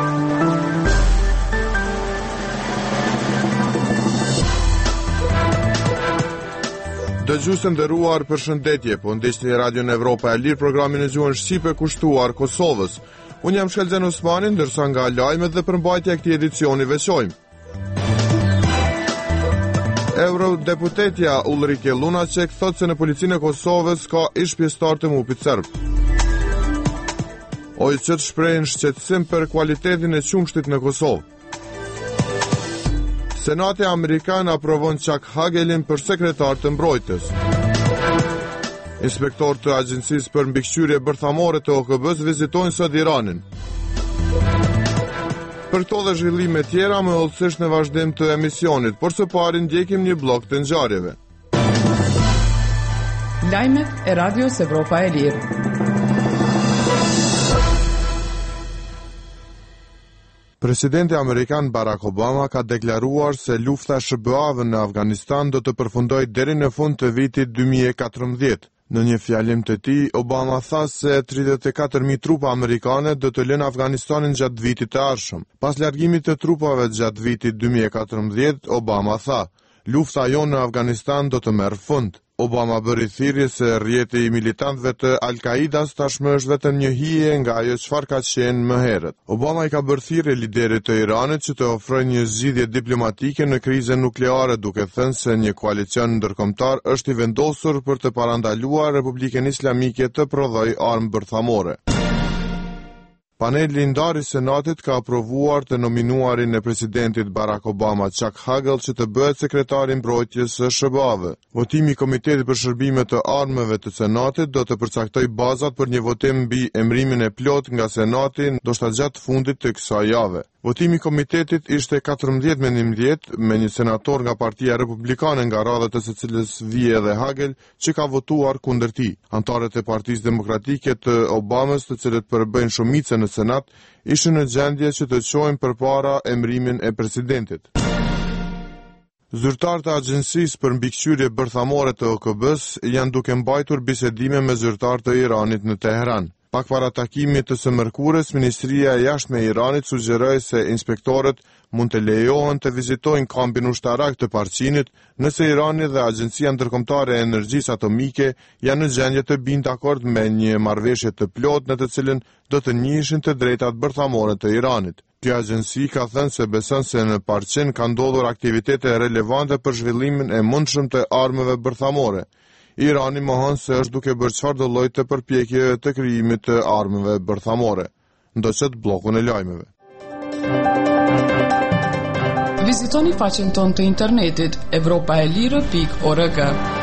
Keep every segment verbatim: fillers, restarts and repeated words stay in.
Dëgjues të nderuar, përshëndetje, po ndiqni Radion Evropa e Lirë, programin e gjuhën shqipe kushtuar Kosovës. Unë jam Shelzen Osmani, ndërsa nga lajmet dhe përmbajtja e këtij edicioni veçojmë. Eurodeputetja Ulrike Lunacek thotë se në policinë e Kosovës ka ish pjesëtar të mupit serb. O I C shprehin shqetësim për kualitetin e qumshtit në Kosovë. Senati Amerikan aprovon Chuck Hagelin për sekretar të mbrojtjes. Inspektor të Agjencisë për mbikëqyrje bërthamore të O K B-s vizitojnë sot Iranin. Për këto dhe zhvillime tjera më hollësisht në vazhdim të emisionit, por së pari ndjekim një blok të ngjarjeve. Lajmet e Radios Evropa e Lirë. Presidenti Amerikan Barack Obama ka deklaruar se lufta S B A-ve në Afganistan do të përfundojë deri në fund të vitit dy mijë e katërmbëdhjetë. Në një fjalim të tij, Obama tha se tridhjetë e katër mijë trupa amerikane do të lënë Afganistanin gjatë vitit të ardhshëm. Pas largimit të trupave gjatë vitit dy mijë e katërmbëdhjetë, Obama tha: "Lufta jonë në Afganistan do të merrë fund." Obama bëri thirrje se rrjeti I militantëve të Al-Qaidas tashmë është vetëm një hije nga ajo çfarë ka qenë më herët. Obama I ka bërë thirrje liderit të Iranit që të ofrojë një zgjidhje diplomatike në krizën nukleare, duke thënë se një koalicion ndërkombëtar është I vendosur për të parandaluar Republikën Islamike të prodhojë armë bërthamore. Paneli I ndarë I Senatit ka aprovuar të nominuarin e presidentit Barack Obama Chuck Hagel që të bëhet sekretari I mbrojtjes së S B A-ve. Votimi I Komitetit për shërbimet të armëve të Senatit do të përcaktojë bazat për një votim mbi emrimin e plot nga Senati, ndoshta gjatë fundit të kësaj jave. Votimi I komitetit ishte katërmbëdhjetë me njëmbëdhjetë, me një senator nga Partia Republikane nga radhët e së cilës vije edhe Hagel, që ka votuar kundër tij. Antarët e Partisë Demokratike të Obamës, të cilët përbëjnë shumicën në Senat, ishin në gjendje që të çojnë përpara emrimin e presidentit. Zyrtarët e Agjencisë për mbikëqyrje bërthamore të O K B-s janë duke mbajtur bisedime me zyrtarët e Iranit në Teheran. Pak para takimit të së mërkurës, Ministria e Jashtme e Iranit sugjeroi se inspektorët mund të lejohen të vizitojnë kampin ushtarak të Parçinit nëse Irani dhe Agjencia Ndërkombëtare e Energjisë Atomike janë në gjendje të binë dakord me një marrëveshje të plotë në të cilën do të njihen të drejtat bërthamore të Iranit. Kjo agjenci ka thënë se beson se në Parçin ka ndodhur aktivitete relevante për zhvillimin e mundshëm të armëve bërthamore. Irani mohon se është duke bërë çfarëdo lloj të përpjekjeve të krijimit të armëve bërthamore. Ndoqët bllokun e lajmeve. Vizitoni faqen tonë të internetit evropaelire pikë org.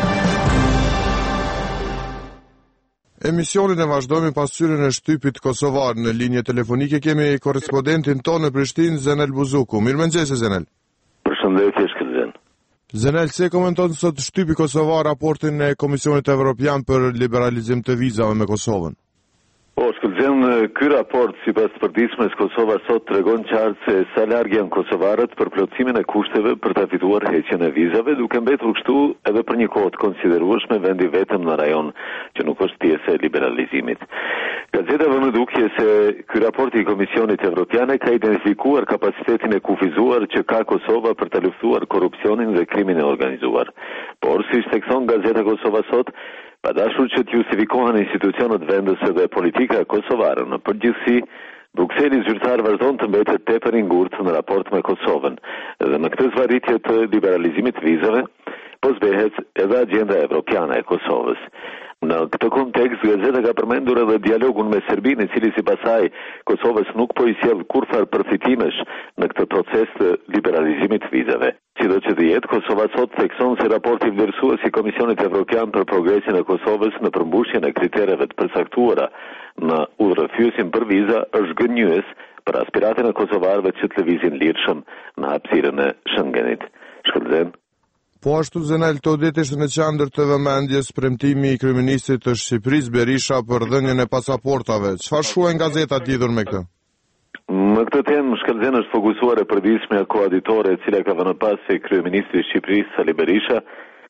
Emisionin e vazhdojmë pas hyrjen e shtypit kosovar. Në linje telefonike kemi korrespondentin tonë në Prishtinë, Zenel Buzuku. Mirëmëngjes Zenel. Përshëndetje Shkëlzen. Zenel, se komenton sot shtypi kosovar raportin e Komisionit Evropian për liberalizim të vizave me Kosovën? Po, Shkëlzen, ky raport sipas përditshmëres Kosova sot tregon qartë se sa larg janë kosovarët për plotësimin e kushteve për ta fituar heqjen e vizave, duke mbetur kështu edhe për një kohë të konsiderueshme vendi vetëm në rajon që nuk është pjesë e liberalizimit. Gazeta vënë dukje se ky raport I Komisionit Evropian ka identifikuar kapacitetin e kufizuar që ka Kosova për të luftuar korrupsionin dhe krimin e organizuar. Por, siç thekson Gazeta Kosova sot, pa dashur që të justifikohen institucionet vendese dhe politika kosovare, në përgjithësi, Brukseli zyrtar vazhdon të mbetet tepër I ngurtë në raport me Kosovën, dhe në këtë zvarritje të liberalizimit të vizave, po zbehet edhe agjenda evropiane e Kosovës. Në këtë kontekst, gazeta ka përmendur edhe dialogun me Serbinë, I cili sipas saj Kosovës nuk po I sjell kurrë përfitimesh në këtë proces të liberalizimit të vizave. Sidoqë të jetë, Kosova sot thekson se raporti vlerësues I Komisionit Evropian për progresin e Kosovës në përmbushjen e kritereve të përcaktuara në udhërrëfyesin për viza është gënjyes për aspiratin e kosovarëve që të lëvizin lirshëm në hapësirën e Schengenit. Shkëlzen. Po ashtu Zenel, të ditë ishte në qendër të vëmendjes premtimi I kryeministit të Shqipërisë Berisha për dhënien e pasaportave. Çfarë shuhen gazetat lidhur me këtë? Në këtë temë Shkëlzen është fokusuar e përditshmja koaditore e cila ka vënë pas se kryeministri I Shqipërisë Sali Berisha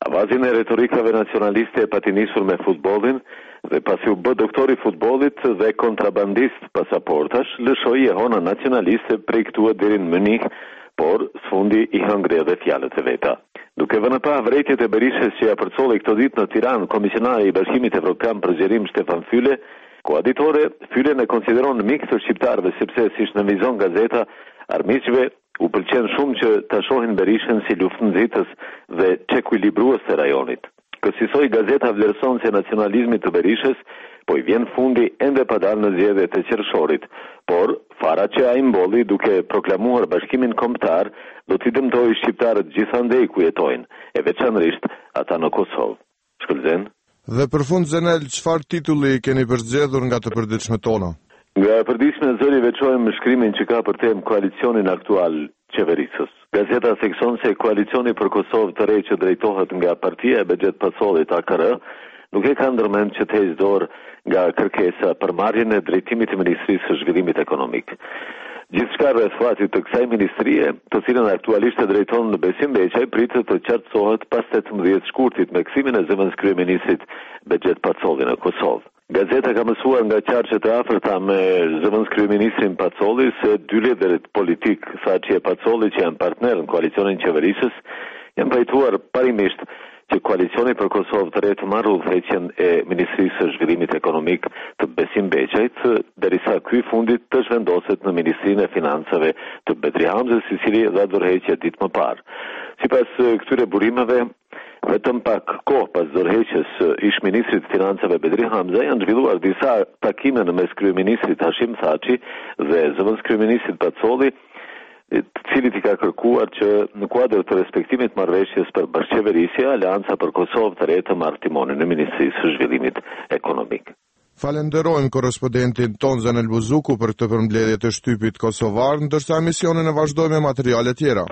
Avazin e retorikave nacionaliste e pati nisur me futbollin dhe pasi u bë doktori futbollit dhe kontrabandist pasaportash, lëshoi e hona nacionaliste prej këtua deri në Munich, por sfundi i hëngri edhe fjalët e veta. Duke vënë pa vërejtjet e Berishës që ja përcolli këto ditë në Tiranë, komisionari i Bashkimit Evropian për zgjerim Stefan Füle, koaditore, Füle e konsideron mik të shqiptarëve sepse siç nënvizon gazeta, armiqve u pëlqen shumë që ta shohin Berishën si luftënxitës dhe çekuilibrues të rajonit. Kësaj gazeta vlerëson se nacionalizmi të Berishës po i vjen fundi ende pa dalë në zgjedhjet e qershorit, por fara që ai mbolli duke proklamuar bashkimin kombëtar do t'i dëmtojë shqiptarët gjithandej ku jetojnë, e veçanërisht ata në Kosovë. Shkëlzen? Dhe për fund Zenel, çfarë titulli keni përzgjedhur nga të përditshmet tona? Nga e përditshme zëri veçojmë shkrimin që ka për temë koalicionin aktual qeverisës. Gazeta thekson se koalicioni për Kosovë të re që drejtohet nga Partia e Bexhet Pacollit A K R nuk e ka ndërmend që të heqë dorë nga kërkesa për marrjen e drejtimit të Ministrisë së Zhvillimit Ekonomik. Gjithçka rreth fatit të kësaj ministrie, të cilën aktualisht e drejton në Besim Beqaj, pritet të qartësohet pas tetëmbëdhjetë shkurtit me kthimin e zëvendës kryeministrit Bexhet Pacolli në Kosovë. Gazeta ka mësuar nga qarqet e afërta me zëvendës kryeministrin Pacolli se dy liderët politik, Thaçi e Pacolli, që janë partner në koalicionin qeverisës, janë pajtuar parimisht që koalicioni për Kosovë të re të marrë udhëheqjen e Ministrisë së Zhvillimit Ekonomik të Besim Beqajt, derisa ky fundit të zhvendoset në Ministrinë e Financave të Bedri Hamzës, i cili dha dorëheqje ditë më parë. Sipas këtyre burimeve, vetëm pak kohë pas dorëheqjes ish ministrit të Financave Bedri Hamza janë zhvilluar disa takime në mes kryeministrit Hashim Thaçi dhe zëvendës kryeministrit Pacolli, të cilit i ka kërkuar që në kuadër të respektimit marrëveshjes për bashkëqeverisje, Aleanca për Kosovë të re të marrë timonin e Ministrisë së Zhvillimit Ekonomik. Falenderojmë korrespondentin ton Zenel Buzuku për këtë përmbledhje të shtypit kosovar, ndërsa emisionin e vazhdojmë me materiale tjera.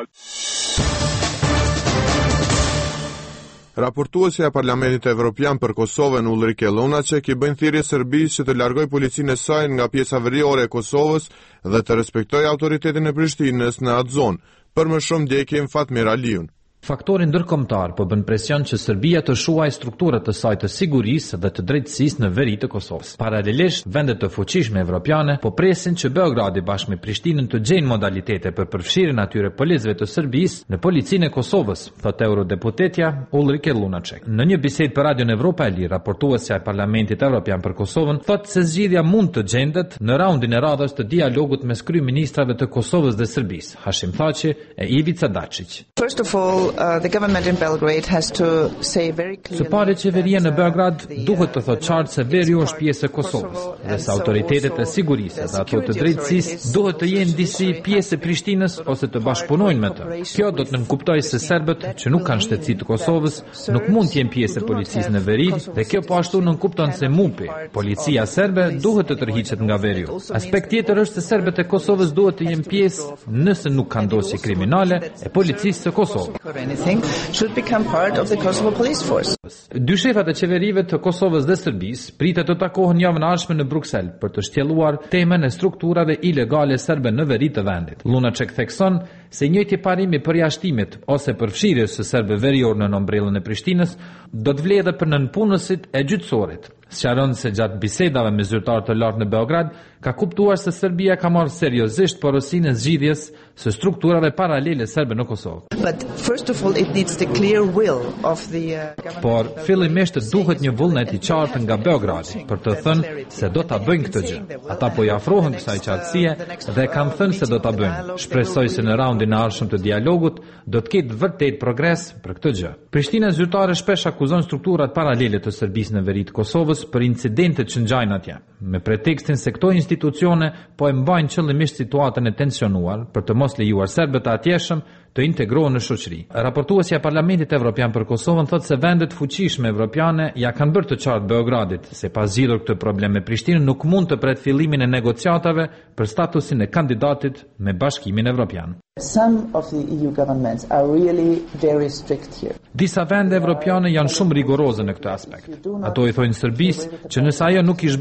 Raportuesja e Parlamentit Evropian për Kosovën Ulrike Lunacek i bën thirrje Serbisë që të largojë policinë e saj nga pjesa veriore e Kosovës dhe të respektojë autoritetin e Prishtinës në atë zonë. Për më shumë ndjekim Fatmir Aliun. Faktori ndërkombëtar po bën presion që Serbia të shuajë strukturat e saj të sigurisë dhe të drejtësisë në veri të Kosovës. Paralelisht, vendet të fuqishme evropiane po presin që Beogradi bashkë me Prishtinën të gjejnë modalitete për përfshirjen atyre policëve të Serbisë në policinë e Kosovës, thotë eurodeputetja Ulrike Lunacek. Në një bisedë për Radion Evropa e Lirë, raportuesja e Parlamentit Evropian për Kosovën thotë se zgjidhja mund të gjendet në raundin e radhës të dialogut mes kryeministrave të Kosovës dhe Serbisë, Hashim Thaçi e Ivica Dačić. First of all, Uh, the government in Belgrade has to say very clearly. Së pari qeveria në Beograd duhet të thotë qartë se veriu është pjesë e Kosovës dhe se autoritetet e sigurisë dhe ato të drejtësisë duhet të jenë disi pjesë e Prishtinës ose të bashkëpunojnë me të. Kjo do të nënkuptojë se serbët që nuk kanë shtetësi të Kosovës nuk mund të jenë pjesë e policisë në veri dhe kjo po ashtu nënkupton se M U P-i, policia serbe, duhet të tërhiqet nga veriu. Aspekt tjetër është se serbët e Kosovës duhet të jenë pjesë nëse nuk kanë dosje kriminale e policisë së Kosovës. Should become part of the Kosovo Police Force. Dy shefat e qeverive të Kosovës dhe Serbisë pritet të takohen javën e ardhshme në Bruksel për të shtjelluar temën e strukturave ilegale serbe në veri të vendit. Lunacek thekson se njëjti parim i përjashtimit ose përfshirjes së serbëve verior në ombrellën e Prishtinës do të vledhë për nënpunësit e gjyqësorit. Sqaron se gjatë bisedave me zyrtarë të lartë në Beograd ka kuptuar se Serbia ka marrë seriozisht porosinë e zgjidhjes së strukturave paralele serbe në Kosovë. But first of all it needs the clear will of the uh, government. Por fillimisht duhet një vullnet i qartë nga Beogradi për të thënë se do ta bëjnë këtë gjë. Ata po i afrohen kësaj qartësie dhe kanë thënë se do ta bëjnë. Shpresoj se në raundin e ardhshëm të dialogut do të ketë vërtet progres për këtë gjë. Prishtina zyrtare shpesh akuzon strukturat paralele të Serbisë në veri të Kosovës për incidentet që ngjajnë atje, me pretekstin se këto institucione po e mbajnë qëllimisht situatën e tensionuar për të mos lejuar serbët të atjeshëm të integrohen në shoqëri. Raportuesja e Parlamentit Evropian për Kosovën thotë se vendet fuqishme evropiane ja kanë bërë të qartë Beogradit se pas zgjidhur këtë problem me Prishtinën nuk mund të pret fillimin e negociatave për statusin e kandidatit me Bashkimin Evropian. Some of the E U governments are really very strict here. Disa vende evropiane janë shumë rigoroze në këtë aspekt. Ato i thojnë Serbisë që nëse ajo nuk i zhbën strukturën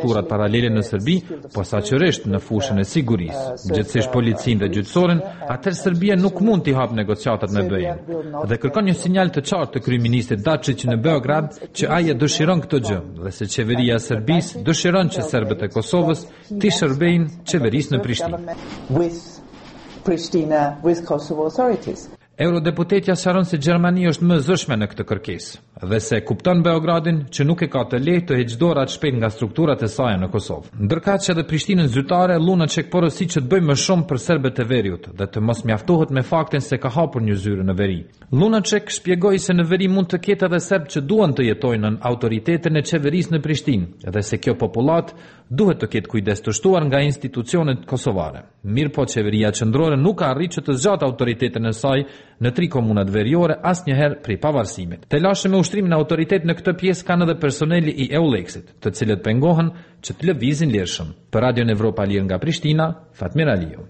strukturat paralele në Serbi, posaçërisht në fushën e sigurisë, gjithsesi policinë dhe gjyqësorin, atëherë Serbia nuk mund t'i hapë negociatat me B E-n. Dhe kërkon një sinjal të qartë të kryeministit Dačić në Beograd që ai e dëshiron këtë gjë dhe se qeveria e Serbisë dëshiron që serbët e Kosovës t'i shërbejnë qeverisë në Prishtinë. Pristina with Kosovo authorities. Eurodeputetja sqaron se Gjermania është më zëshme në këtë kërkesë dhe se kupton Beogradin që nuk e ka të lehtë të heqë dorë atë shpejt nga strukturat e saj në Kosovë. Ndërkaq që edhe Prishtinën zyrtare Lunacek porosi që të bëjë më shumë për serbët e veriut dhe të mos mjaftohet me faktin se ka hapur një zyrë në veri. Lunacek shpjegoi se në veri mund të ketë edhe serb që duan të jetojnë në autoritetin e qeverisë në Prishtinë dhe se kjo popullat duhet të ketë kujdes të shtuar nga institucionet kosovare. Mirë po qeveria qendrore nuk ka arritur që të zgjatë autoritetin e saj në tri komunat veriore asnjëherë prej pavarësimit. Të lashë me ushtrimin e autoritet në këtë pjesë kanë edhe personeli i Eulexit, të cilët pengohen që të lëvizin lirshëm. Për Radion Evropa Lirë nga Prishtina, Fatmir Aliu.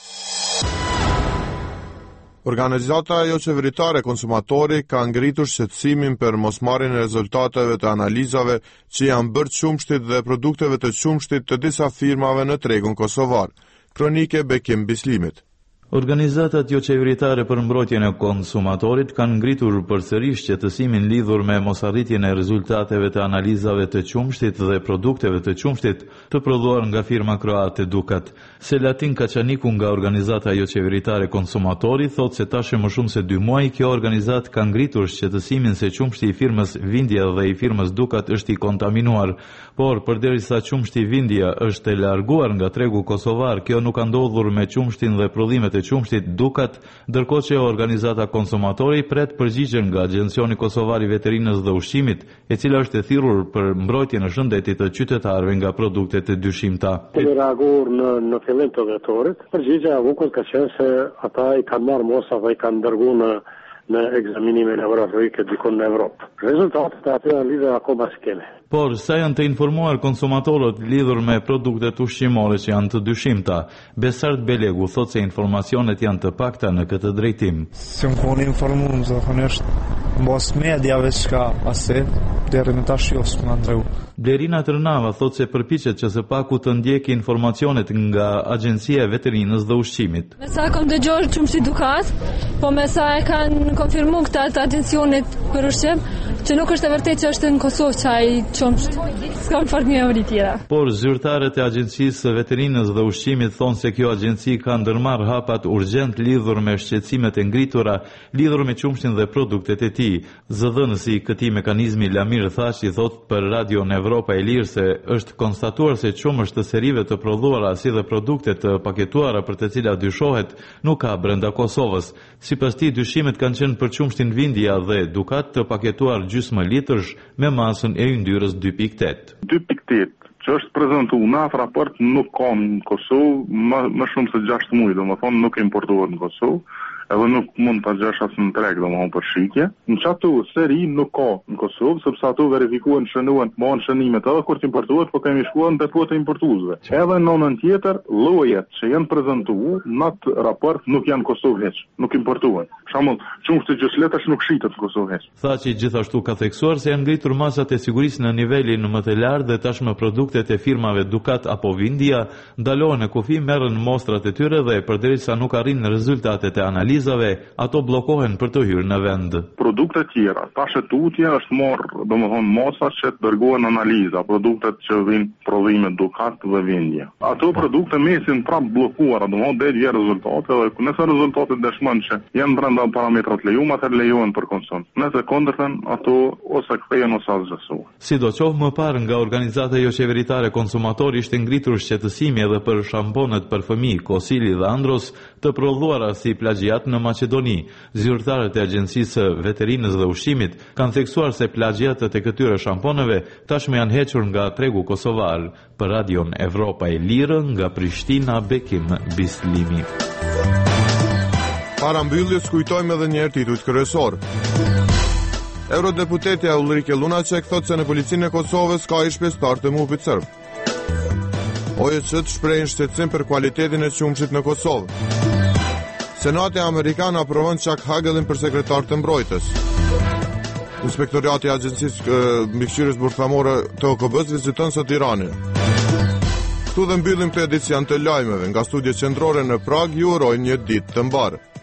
Organizata jo qeveritare Konsumatori ka ngritur shqetësimin për mosmarrjen e rezultateve të analizave që janë bërë qumshtit dhe produkteve të qumshtit të disa firmave në tregun kosovar. Kronike Bekim Bislimit. Organizatat jo qeveritare për mbrojtjen e konsumatorit kanë ngritur përsëri shqetësimin lidhur me mosarritjen e rezultateve të analizave të qumshtit dhe produkteve të qumshtit të prodhuar nga firma kroate Dukat. Selatin Kaçaniku nga organizata jo qeveritare Konsumatori thot se tash më shumë se dy muaj kjo organizat ka ngritur shqetësimin se qumshti i firmës Vindja dhe i firmës Dukat është i kontaminuar, por përderisa qumshti Vindja është e larguar nga tregu kosovar, kjo nuk ka ndodhur me qumshtin dhe prodhimet e qumshtit Dukat, ndërkohë që organizata Konsumatori pret përgjigjen nga Agjencioni Kosovar i Veterinës dhe Ushqimit, e cila është e thirrur për mbrojtjen e shëndetit të qytetarëve nga produktet e dyshimta. Kemi reaguar në në fillim të vetorit. Përgjigjja e bukur ka qenë se ata i kanë marrë mosa dhe i kanë dërguar në në ekzaminimin laboratorike dikon në Evropë. Rezultatet e atyre lidhe akoma si kemi. Por sa janë të informuar konsumatorët lidhur me produktet ushqimore që janë të dyshimta, Besart Belegu thot se informacionet janë të pakta në këtë drejtim. Si më koni informuar zakonisht mbas mediave çka pasi deri në tash jo s'ma ndreu. Blerina Tërnava thot se përpiqet që së paku të ndjekë informacionet nga Agjencia e Veterinës dhe Ushqimit. Me sa kam dëgjuar qumshti Dukat, po me sa e kanë konfirmuar këta të agjencionit për ushqim, që nuk është e vërtetë që është në Kosovë çaj qumsht. S'kam fort një ori tjera. Por zyrtarët e Agjencisë së Veterinës dhe Ushqimit thonë se kjo agjenci ka ndërmarrë hapat urgjent lidhur me shqetësimet e ngritura lidhur me qumshtin dhe produktet e tij. Zëdhënësi i këtij mekanizmi Lamir Thaçi thot për Radion Evropa e Lirë se është konstatuar se qumësht të serive të prodhuara si dhe produktet të paketuara për të cilat dyshohet nuk ka brenda Kosovës. Sipas tij dyshimet kanë qenë për qumshtin Vindja dhe Dukat të paketuar gjysmë litrësh me masën e yndyrës dy pikë tetë. dy pikë tetë që është prezentuar në atë raport nuk ka në Kosovë më, më shumë se gjashtë muaj, domethënë nuk importohet në Kosovë. Edhe nuk mund të gjesh asë në treg dhe më hon për shikje. Në që ato seri nuk ka në Kosovë, sepse ato verifikuan shënuan, mohon shënimet edhe kur të importuat, po kemi shkuan në depotet e importuesve. Edhe në anën tjetër, llojet që janë prezantuar në atë raport nuk janë Kosovë hiç, nuk importuan. Për shembull, qumshti gjysletësh nuk shitet në Kosovë hiç. Thaçi gjithashtu ka theksuar se janë ngritur masat e sigurisë në nivelin më të lartë dhe tashmë produktet e firmave Dukat apo Vindja ndalohen në kufi, merren mostrat e tyre dhe përderisa nuk arrin rezultatet e analizës ato bllokohen për të hyrë në vend. Produktet tjera, tash tutje është marrë, domethënë mosa që dërgohen analiza, produktet që vijnë prodhime Dukat dhe Vindja. Ato produkte mesin prapë bllokuara, domethënë deri vjen rezultate dhe nëse rezultatet dëshmojnë që janë brenda parametrat lejuar, atë lejohen për konsum. Nëse kundërtën, ato ose kthehen ose asgjësohen. Sidoqoftë më parë nga organizata jo qeveritare Konsumatori ishte ngritur shqetësimi edhe për shamponet për fëmijë, Kosili dhe Andros të prodhuara si plagiat në Maqedoni. Zyrtarët e Agjencisë së Veterinës dhe Ushqimit kanë theksuar se plagiatët e këtyre shamponeve tashmë janë hequr nga tregu kosovar. Për Radion Evropa e Lirë nga Prishtina, Bekim Bislimi. Para mbylljes kujtojmë edhe një herë titujt kryesor. Eurodeputetja Ulrike Lunacek thotë se në policinë e Kosovës ka ish pjesëtar të M U P-it serb. O E C D shprehin shqetësim për cilësinë e qumshit në Kosovë. Senati Amerikan aprovon Chuck Hagellin për sekretar të mbrojtës. Inspektoriati i Agjencisë Mbikëqyrjes Bërthamore të O K B-s viziton sot Tiranin. Këtu dhe mbyllim këtë edicion të lajmeve nga studiet qendrore në Prag, ju uroj një ditë të mbarë.